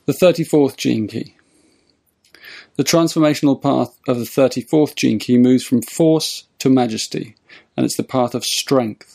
The 34th gene key. The transformational path of the 34th gene key moves from force to majesty, and it's the path of strength.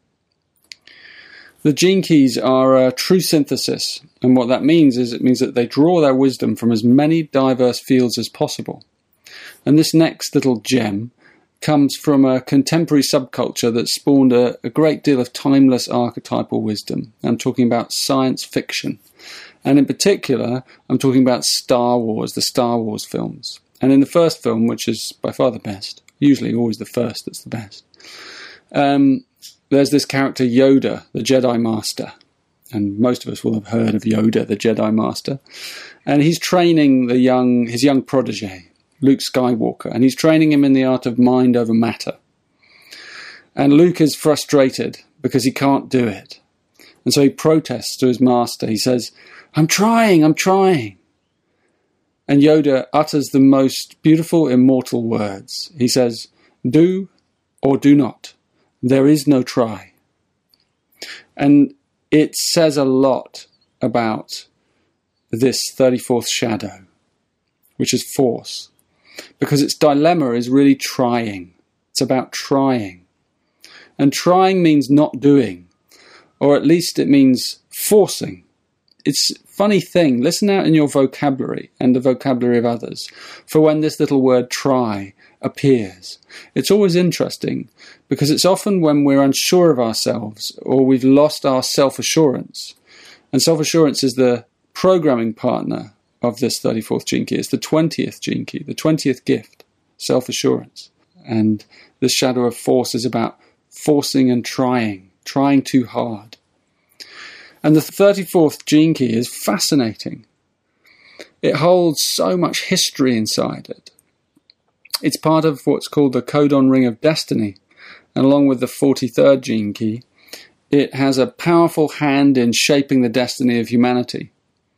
The gene keys are a true synthesis, and what that means is it means that they draw their wisdom from as many diverse fields as possible. And this next little gem comes from a contemporary subculture that spawned a great deal of timeless archetypal wisdom. I'm talking about science fiction. And in particular, I'm talking about Star Wars, the Star Wars films. And in the first film, which is by far the best, usually always the first that's the best, there's this character Yoda, the Jedi Master. And most of us will have heard of Yoda, the Jedi Master. And he's training his young protege, Luke Skywalker, and he's training him in the art of mind over matter. And Luke is frustrated because he can't do it. And so he protests to his master. He says, I'm trying. And Yoda utters the most beautiful, immortal words. He says, do or do not. There is no try. And it says a lot about this 34th shadow, which is force, because its dilemma is really trying. It's about trying. And trying means not doing, or at least it means forcing. It's a funny thing. Listen out in your vocabulary and the vocabulary of others for when this little word try appears. It's always interesting because it's often when we're unsure of ourselves or we've lost our self-assurance. And self-assurance is the programming partner of this 34th gene key. It's the 20th gene key, the 20th gift, self-assurance. And the shadow of force is about forcing and trying too hard. And the 34th gene key is fascinating. It holds so much history inside it. It's part of what's called the codon ring of destiny. And along with the 43rd gene key, it has a powerful hand in shaping the destiny of humanity.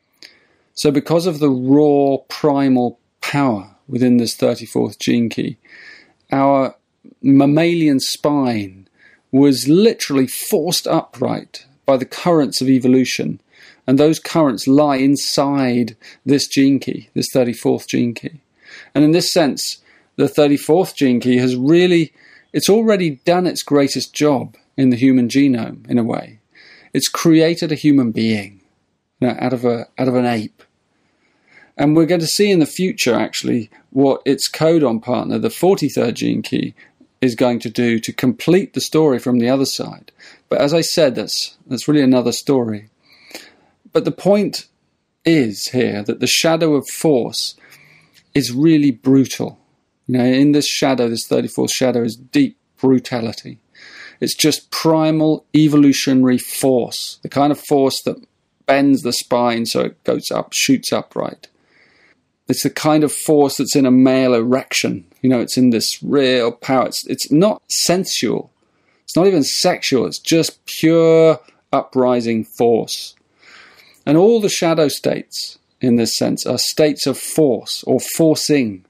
So because of the raw primal power within this 34th gene key, our mammalian spine was literally forced upright by the currents of evolution. And those currents lie inside this gene key, this 34th gene key. And in this sense, the 34th gene key it's already done its greatest job in the human genome, in a way. It's created a human being, out of an ape. And we're going to see in the future, actually, what its codon partner, the 43rd gene key, is going to do to complete the story from the other side. But as I said, that's really another story. But the point is here that the shadow of force is really brutal. In this shadow, this 34th shadow, is deep brutality. It's just primal evolutionary force, the kind of force that bends the spine so it goes up, shoots upright. It's the kind of force that's in a male erection. It's in this real power. It's not sensual. It's not even sexual. It's just pure uprising force. And all the shadow states, in this sense, are states of force or forcing.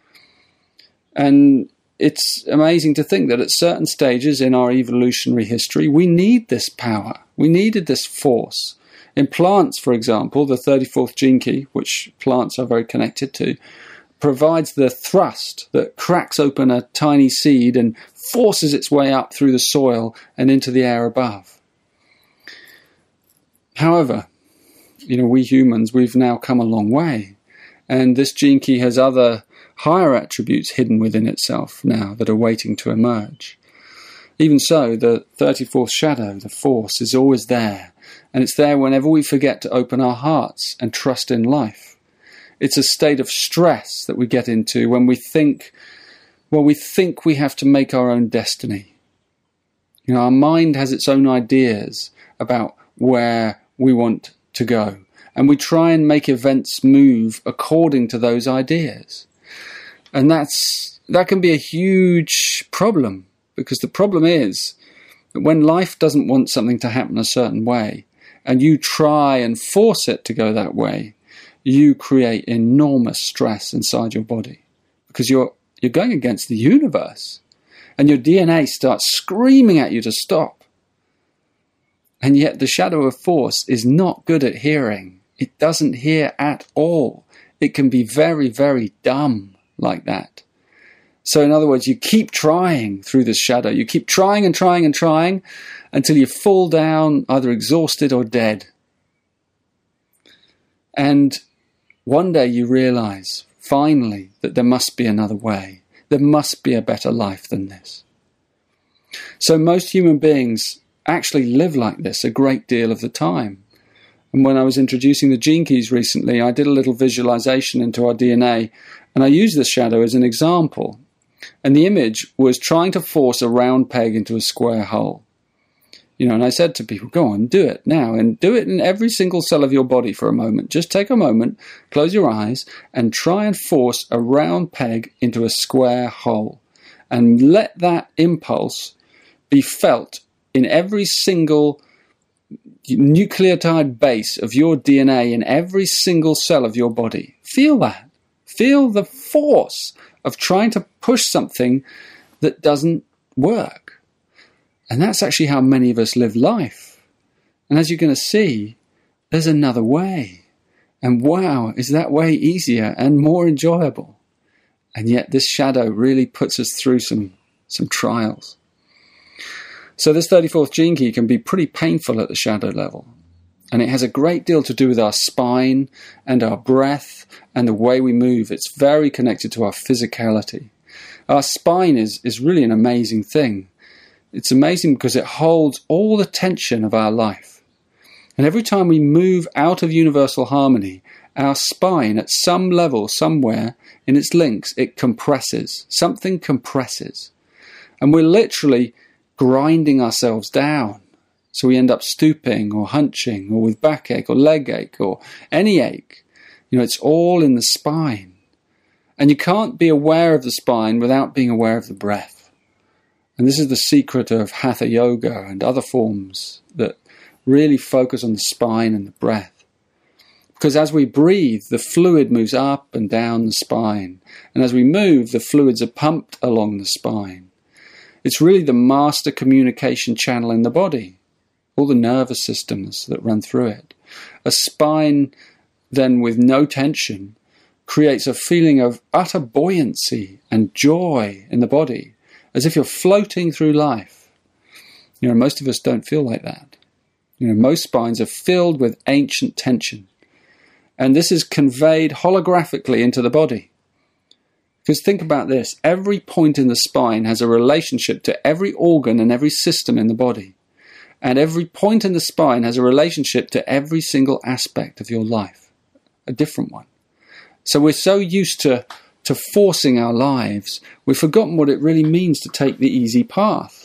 And it's amazing to think that at certain stages in our evolutionary history, we need this power. We needed this force. In plants, for example, the 34th gene key, which plants are very connected to, provides the thrust that cracks open a tiny seed and forces its way up through the soil and into the air above. However, we humans, we've now come a long way. And this gene key has other higher attributes hidden within itself now that are waiting to emerge. Even so, the 34th shadow, the force, is always there. And it's there whenever we forget to open our hearts and trust in life. It's a state of stress that we get into when we think we have to make our own destiny. Our mind has its own ideas about where we want to go. And we try and make events move according to those ideas. And that can be a huge problem, because the problem is that when life doesn't want something to happen a certain way, and you try and force it to go that way, you create enormous stress inside your body, because you're going against the universe, and your DNA starts screaming at you to stop. And yet the shadow of force is not good at hearing. It doesn't hear at all. It can be very, very dumb like that. So in other words, you keep trying through this shadow. You keep trying and trying and trying until you fall down either exhausted or dead. And one day you realize, finally, that there must be another way. There must be a better life than this. So most human beings actually live like this a great deal of the time. And when I was introducing the gene keys recently, I did a little visualization into our DNA, and I used the shadow as an example. And the image was trying to force a round peg into a square hole. And I said to people, go on, do it now, and do it in every single cell of your body for a moment. Just take a moment, close your eyes, and try and force a round peg into a square hole. And let that impulse be felt in every single nucleotide base of your DNA in every single cell of your body. Feel that. Feel the force of trying to push something that doesn't work. And that's actually how many of us live life. And as you're going to see, there's another way. And wow, is that way easier and more enjoyable? And yet this shadow really puts us through some trials. So this 34th gene key can be pretty painful at the shadow level. And it has a great deal to do with our spine and our breath and the way we move. It's very connected to our physicality. Our spine is really an amazing thing. It's amazing because it holds all the tension of our life. And every time we move out of universal harmony, our spine at some level, somewhere in its links, it compresses. Something compresses. And we're literally grinding ourselves down. So we end up stooping or hunching or with backache or leg ache or any ache. It's all in the spine. And you can't be aware of the spine without being aware of the breath. And this is the secret of Hatha Yoga and other forms that really focus on the spine and the breath. Because as we breathe, the fluid moves up and down the spine. And as we move, the fluids are pumped along the spine. It's really the master communication channel in the body. All the nervous systems that run through it. A spine, then, with no tension, creates a feeling of utter buoyancy and joy in the body, as if you're floating through life. Most of us don't feel like that. Most spines are filled with ancient tension. And this is conveyed holographically into the body. Because think about this, every point in the spine has a relationship to every organ and every system in the body. And every point in the spine has a relationship to every single aspect of your life, a different one. So we're so used to forcing our lives, we've forgotten what it really means to take the easy path.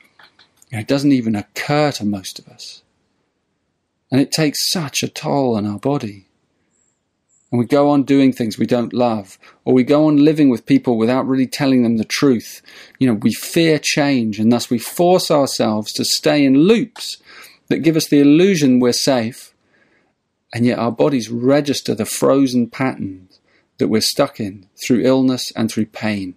It doesn't even occur to most of us. And it takes such a toll on our body. And we go on doing things we don't love, or we go on living with people without really telling them the truth. We fear change, and thus we force ourselves to stay in loops that give us the illusion we're safe, and yet our bodies register the frozen patterns that we're stuck in through illness and through pain.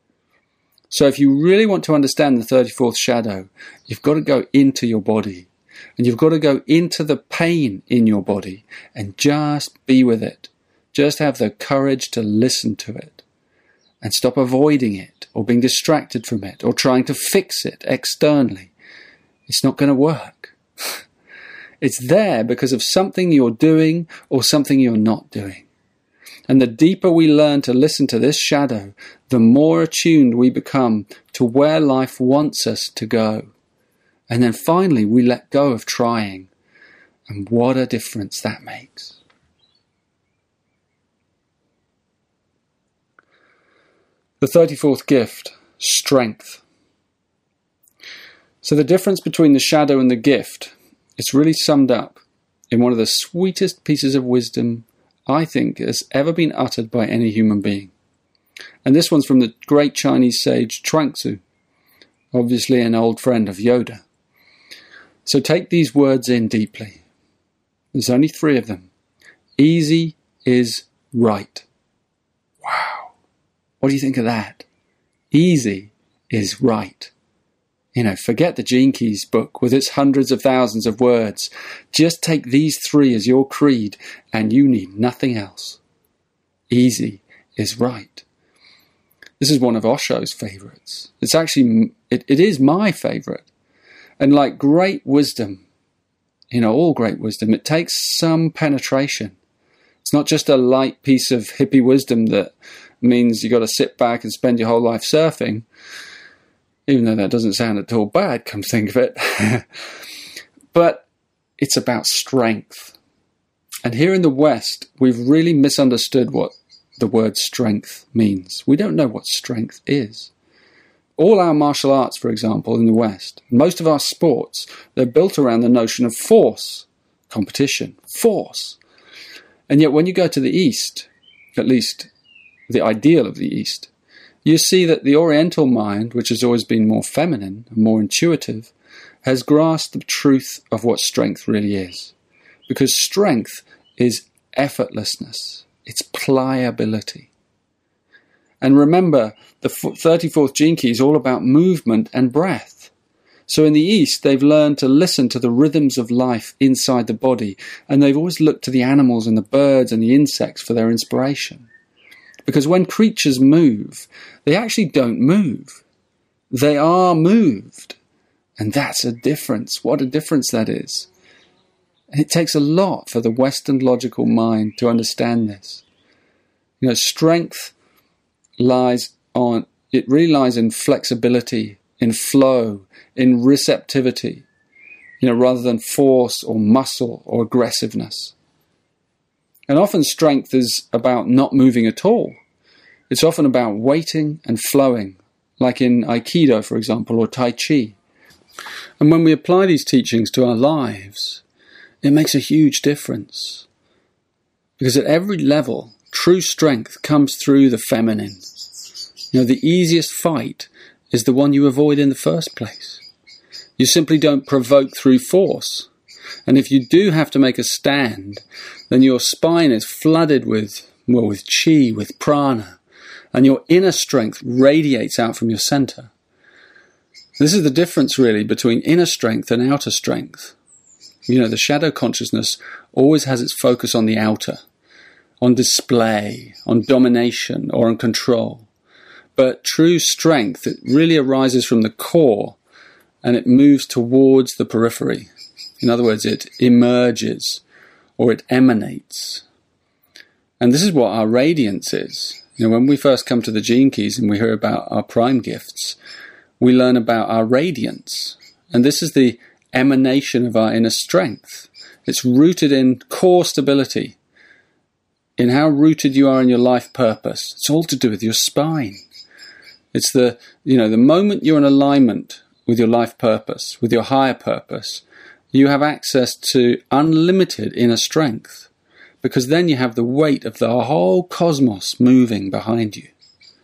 So if you really want to understand the 34th shadow, you've got to go into your body, and you've got to go into the pain in your body and just be with it. Just have the courage to listen to it and stop avoiding it or being distracted from it or trying to fix it externally. It's not going to work. It's there because of something you're doing or something you're not doing. And the deeper we learn to listen to this shadow, the more attuned we become to where life wants us to go. And then finally we let go of trying. And what a difference that makes. The 34th gift, strength. So the difference between the shadow and the gift is really summed up in one of the sweetest pieces of wisdom I think has ever been uttered by any human being. And this one's from the great Chinese sage Chuang-Tzu, obviously an old friend of Yoda. So take these words in deeply. There's only 3 of them. Easy is right. Wow. What do you think of that? Easy is right. Forget the Gene Keys book with its hundreds of thousands of words. Just take these 3 as your creed and you need nothing else. Easy is right. This is one of Osho's favourites. It's actually, it is my favourite. And like great wisdom, all great wisdom, it takes some penetration. It's not just a light piece of hippie wisdom that means you got to sit back and spend your whole life surfing, even though that doesn't sound at all bad, come think of it. But it's about strength. And here in the West, we've really misunderstood what the word strength means. We don't know what strength is. All our martial arts, for example, in the West, most of our sports, they're built around the notion of force, competition, force. And yet when you go to the East, at least the ideal of the East, you see that the Oriental mind, which has always been more feminine and more intuitive, has grasped the truth of what strength really is. Because strength is effortlessness. It's pliability. And remember, the 34th Gene Key is all about movement and breath. So in the East, they've learned to listen to the rhythms of life inside the body, and they've always looked to the animals and the birds and the insects for their inspiration. Because when creatures move, they actually don't move. They are moved. And that's a difference. What a difference that is. And it takes a lot for the Western logical mind to understand this. Strength really lies in flexibility, in flow, in receptivity, rather than force or muscle or aggressiveness. And often strength is about not moving at all. It's often about waiting and flowing, like in Aikido, for example, or Tai Chi. And when we apply these teachings to our lives, it makes a huge difference. Because at every level, true strength comes through the feminine. The easiest fight is the one you avoid in the first place. You simply don't provoke through force. And if you do have to make a stand, then your spine is flooded with chi, with prana, and your inner strength radiates out from your center. This is the difference really between inner strength and outer strength. The shadow consciousness always has its focus on the outer, on display, on domination, or on control. But true strength, it really arises from the core and it moves towards the periphery. In other words, it emerges or it emanates. And this is what our radiance is. When we first come to the Gene Keys and we hear about our prime gifts, we learn about our radiance. And this is the emanation of our inner strength. It's rooted in core stability, in how rooted you are in your life purpose. It's all to do with your spine. It's the moment you're in alignment with your life purpose, with your higher purpose, you have access to unlimited inner strength, because then you have the weight of the whole cosmos moving behind you.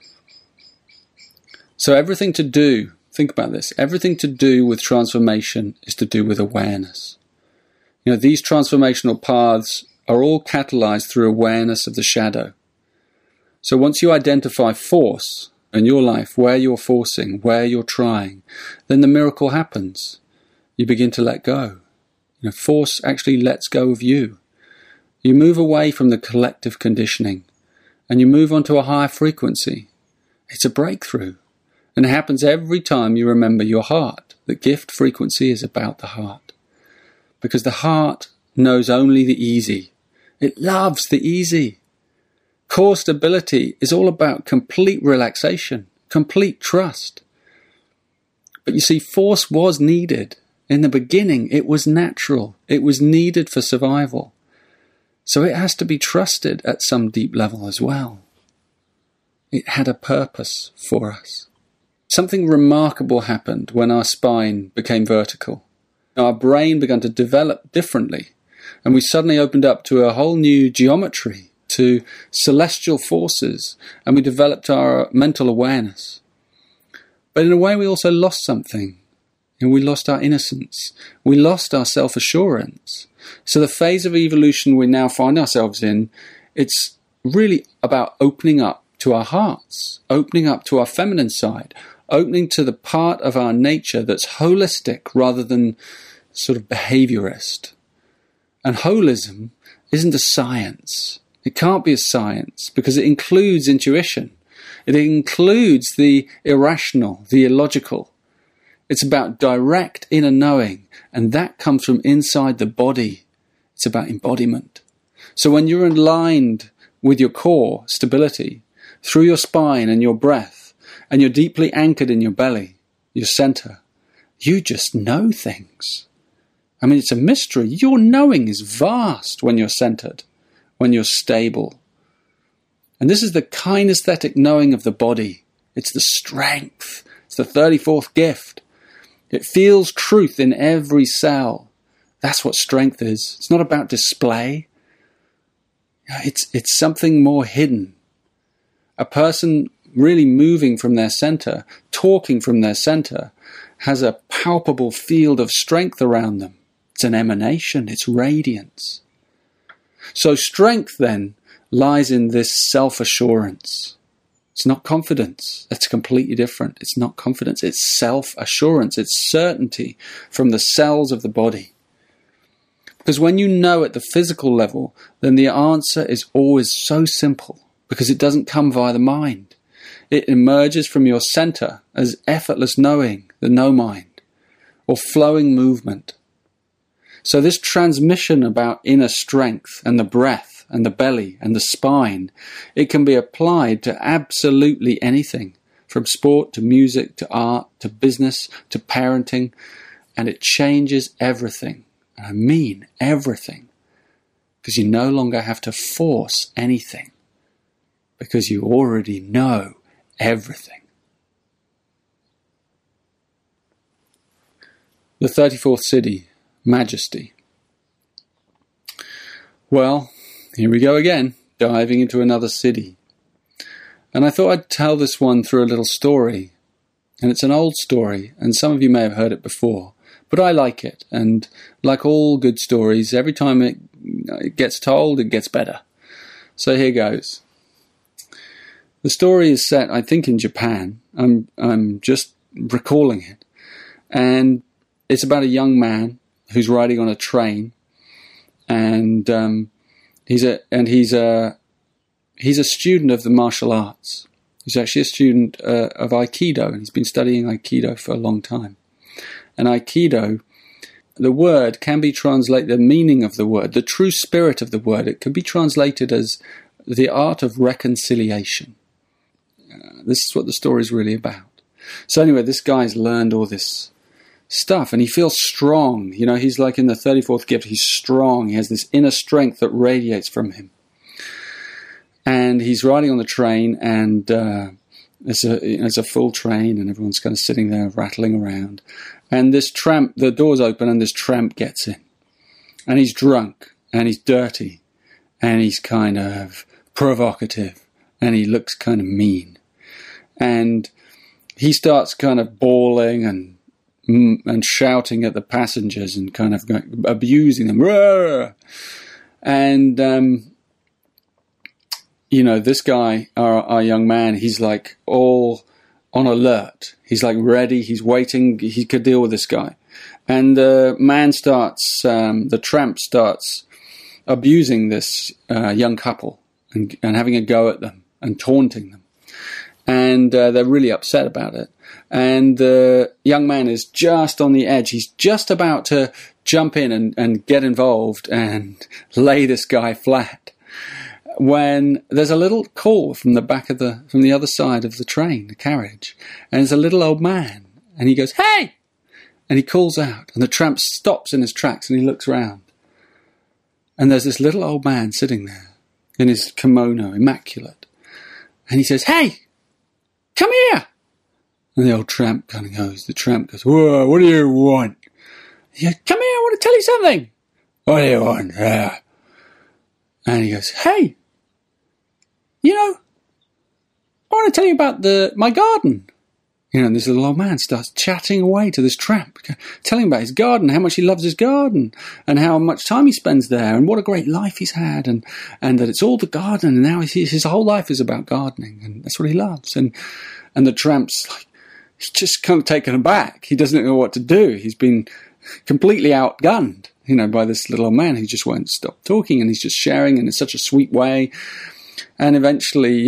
So everything to do, think about this, everything to do with transformation is to do with awareness. These transformational paths are all catalyzed through awareness of the shadow. So once you identify force in your life, where you're forcing, where you're trying, then the miracle happens. You begin to let go. Force actually lets go of you. You move away from the collective conditioning and you move onto a higher frequency. It's a breakthrough. And it happens every time you remember your heart. The gift frequency is about the heart. Because the heart knows only the easy. It loves the easy. Core stability is all about complete relaxation, complete trust. But you see, force was needed. In the beginning, it was natural. It was needed for survival. So it has to be trusted at some deep level as well. It had a purpose for us. Something remarkable happened when our spine became vertical. Our brain began to develop differently, and we suddenly opened up to a whole new geometry, to celestial forces, and we developed our mental awareness. But in a way, we also lost something. We lost our innocence. We lost our self-assurance. So the phase of evolution we now find ourselves in, it's really about opening up to our hearts, opening up to our feminine side, opening to the part of our nature that's holistic rather than sort of behaviorist. And holism isn't a science. It can't be a science because it includes intuition. It includes the irrational, the illogical. It's about direct inner knowing, and that comes from inside the body. It's about embodiment. So when you're aligned with your core stability through your spine and your breath, and you're deeply anchored in your belly, your center, you just know things. I mean, it's a mystery. Your knowing is vast when you're centered, when you're stable. And this is the kinesthetic knowing of the body. It's the strength. It's the 34th gift. It feels truth in every cell. That's what strength is. It's not about display. It's something more hidden. A person really moving from their center, talking from their center, has a palpable field of strength around them. It's an emanation. It's radiance. So strength then lies in this self-assurance. It's not confidence. That's completely different. It's not confidence. It's self-assurance. It's certainty from the cells of the body. Because when you know at the physical level, then the answer is always so simple because it doesn't come via the mind. It emerges from your center as effortless knowing, the no mind, or flowing movement. So this transmission about inner strength and the breath and the belly and the spine, it can be applied to absolutely anything, from sport to music to art to business to parenting, and it changes everything. And I mean everything, because you no longer have to force anything, because you already know everything. The 34th Siddhi, Majesty. Well, here we go again, diving into another Siddhi. And I thought I'd tell this one through a little story. And it's an old story, and some of you may have heard it before. But I like it, and like all good stories, every time it gets told, it gets better. So here goes. The story is set, I think, in Japan. I'm just recalling it. And it's about a young man who's riding on a train, and he's a student of the martial arts. He's actually a student of Aikido, and he's been studying Aikido for a long time. And Aikido, the word can be translated, the meaning of the word, the true spirit of the word, it can be translated as the art of reconciliation. This is what the story is really about. So anyway, this guy's learned all this stuff, and he feels strong. You know, he's like in the 34th gift. He's strong. He has this inner strength that radiates from him. And he's riding on the train, and it's a full train, and everyone's kind of sitting there rattling around. And this tramp, the doors open, and this tramp gets in. And he's drunk, and he's dirty, and he's kind of provocative, and he looks kind of mean. And he starts kind of bawling and shouting at the passengers and kind of abusing them. Roar! And, this guy, our young man, he's like all on alert. He's like ready. He's waiting. He could deal with this guy. And the tramp starts abusing this young couple and having a go at them and taunting them. And they're really upset about it. And the young man is just on the edge. He's just about to jump in and get involved and lay this guy flat, when there's a little call from the other side of the train, the carriage, and it's a little old man, and he goes, "Hey!" And he calls out, and the tramp stops in his tracks, and he looks round. And there's this little old man sitting there in his kimono, immaculate. And he says, "Hey! Come here!" And the tramp goes, "Whoa, what do you want?" He goes, "Come here, I want to tell you something." "What do you want?" And he goes, "Hey, I want to tell you about my garden." And this little old man starts chatting away to this tramp, telling him about his garden, how much he loves his garden, and how much time he spends there, and what a great life he's had, and that it's all the garden, and now his whole life is about gardening, and that's what he loves. And the tramp's like, he's just kind of taken aback. He doesn't know what to do. He's been completely outgunned, by this little old man who just won't stop talking, and he's just sharing in such a sweet way. And eventually,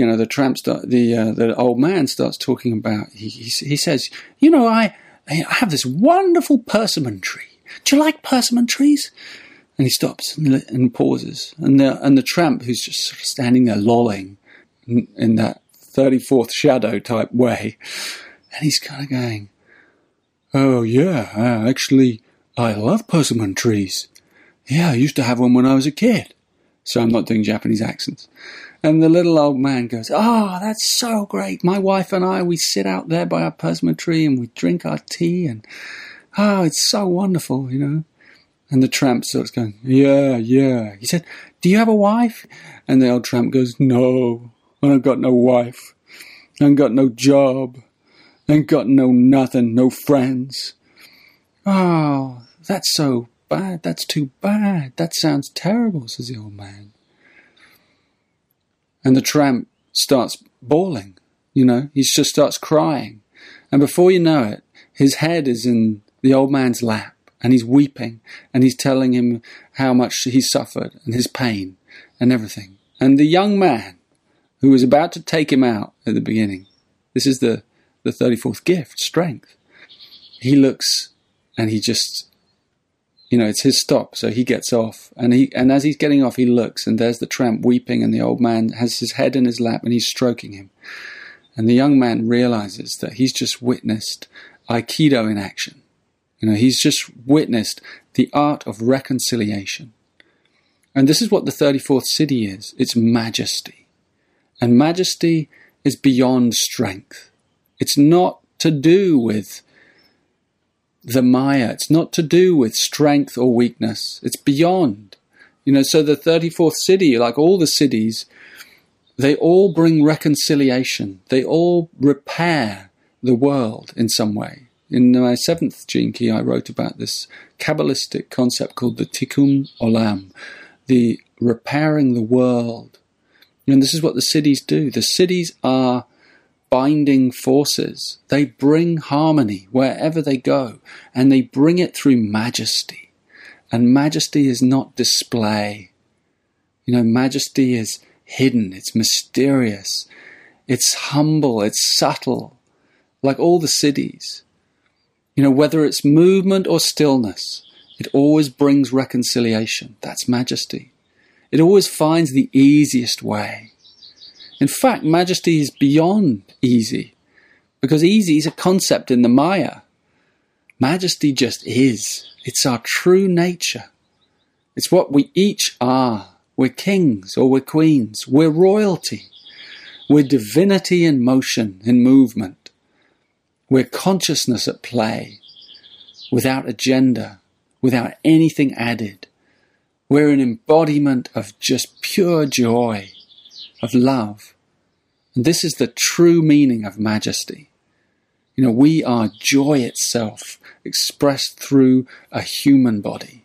the old man starts talking about, he says, I have this wonderful persimmon tree. Do you like persimmon trees? And he stops and pauses. And the tramp, who's just sort of standing there lolling in that 34th shadow type way, and he's kind of going, oh yeah, actually, I love persimmon trees. Yeah, I used to have one when I was a kid. So I'm not doing Japanese accents. And the little old man goes, that's so great. My wife and I, we sit out there by our persimmon tree and we drink our tea, and it's so wonderful, And the tramp starts going, yeah. He said, do you have a wife? And the old tramp goes, no, I ain't got no wife. I ain't got no job. I ain't got no nothing, no friends. Oh, that's so bad. That's too bad. That sounds terrible, says the old man. And the tramp starts bawling, he just starts crying. And before you know it, his head is in the old man's lap, and he's weeping, and he's telling him how much he's suffered, and his pain, and everything. And the young man, who was about to take him out at the beginning, this is the 34th gift, strength. He looks, and he just, it's his stop, so he gets off. And as he's getting off, he looks, and there's the tramp weeping, and the old man has his head in his lap, and he's stroking him. And the young man realizes that he's just witnessed Aikido in action. He's just witnessed the art of reconciliation. And this is what the 34th city is. It's majesty. And majesty is beyond strength. It's not to do with the Maya. It's not to do with strength or weakness. It's beyond. So the 34th city, like all the cities, they all bring reconciliation. They all repair the world in some way. In my 7th Gene Key, I wrote about this Kabbalistic concept called the Tikkun Olam, the repairing the world. And this is what the cities do. The cities are binding forces. They bring harmony wherever they go, and they bring it through majesty. And majesty is not display. Majesty is hidden, it's mysterious, it's humble, it's subtle, like all the cities. Whether it's movement or stillness, it always brings reconciliation. That's majesty. It always finds the easiest way. In fact, majesty is beyond easy, because easy is a concept in the Maya. Majesty just is. It's our true nature. It's what we each are. We're kings or we're queens. We're royalty. We're divinity in motion, in movement. We're consciousness at play, without agenda, without anything added. We're an embodiment of just pure joy, of love. And this is the true meaning of majesty. We are joy itself, expressed through a human body.